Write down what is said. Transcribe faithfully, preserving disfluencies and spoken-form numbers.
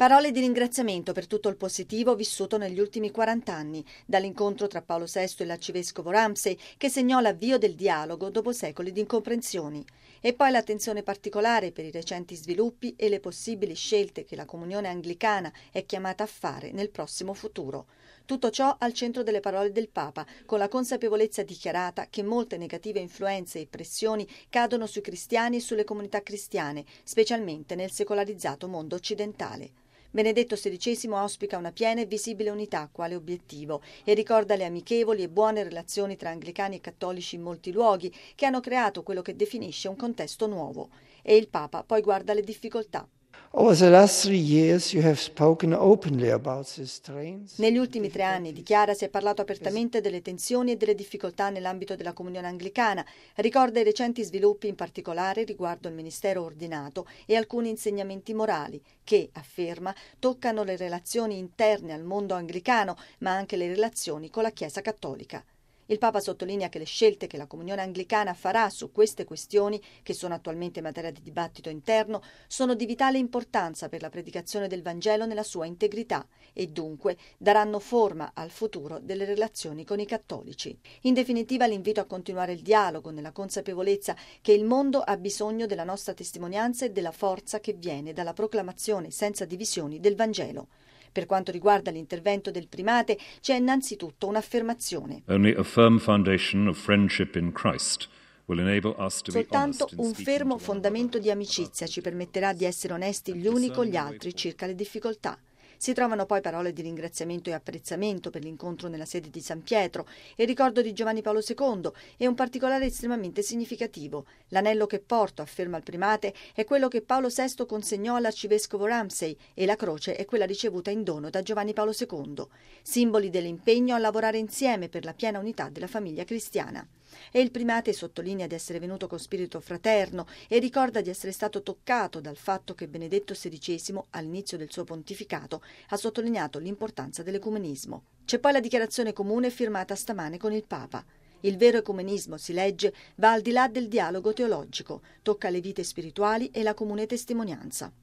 Parole di ringraziamento per tutto il positivo vissuto negli ultimi quaranta anni, dall'incontro tra Paolo sesto e l'arcivescovo Ramsay, che segnò l'avvio del dialogo dopo secoli di incomprensioni. E poi l'attenzione particolare per i recenti sviluppi e le possibili scelte che la comunione anglicana è chiamata a fare nel prossimo futuro. Tutto ciò al centro delle parole del Papa, con la consapevolezza dichiarata che molte negative influenze e pressioni cadono sui cristiani e sulle comunità cristiane, specialmente nel secolarizzato mondo occidentale. Benedetto sedicesimo auspica una piena e visibile unità quale obiettivo e ricorda le amichevoli e buone relazioni tra anglicani e cattolici in molti luoghi che hanno creato quello che definisce un contesto nuovo. E il Papa poi guarda le difficoltà. Over the last three years you have spoken openly about the strains. Negli ultimi tre anni, dichiara, si è parlato apertamente delle tensioni e delle difficoltà nell'ambito della comunione anglicana, ricorda i recenti sviluppi in particolare riguardo il ministero ordinato e alcuni insegnamenti morali che, afferma, toccano le relazioni interne al mondo anglicano, ma anche le relazioni con la Chiesa cattolica. Il Papa sottolinea che le scelte che la comunione anglicana farà su queste questioni, che sono attualmente materia di dibattito interno, sono di vitale importanza per la predicazione del Vangelo nella sua integrità e dunque daranno forma al futuro delle relazioni con i cattolici. In definitiva, l'invito a continuare il dialogo nella consapevolezza che il mondo ha bisogno della nostra testimonianza e della forza che viene dalla proclamazione senza divisioni del Vangelo. Per quanto riguarda l'intervento del primate, c'è innanzitutto un'affermazione. Only a firm foundation of friendship in Christ will enable us to be Soltanto honest in un speaking fermo to one fondamento another di amicizia ci permetterà di essere onesti gli uni con gli altri circa le difficoltà. Si trovano poi parole di ringraziamento e apprezzamento per l'incontro nella sede di San Pietro, il ricordo di Giovanni Paolo secondo e un particolare estremamente significativo. L'anello che porto, afferma il primate, è quello che Paolo sesto consegnò all'arcivescovo Ramsay e la croce è quella ricevuta in dono da Giovanni Paolo secondo, simboli dell'impegno a lavorare insieme per la piena unità della famiglia cristiana. E il primate sottolinea di essere venuto con spirito fraterno e ricorda di essere stato toccato dal fatto che Benedetto sedicesimo, all'inizio del suo pontificato, ha sottolineato l'importanza dell'ecumenismo. C'è poi la dichiarazione comune firmata stamane con il Papa. Il vero ecumenismo, si legge, va al di là del dialogo teologico, tocca le vite spirituali e la comune testimonianza.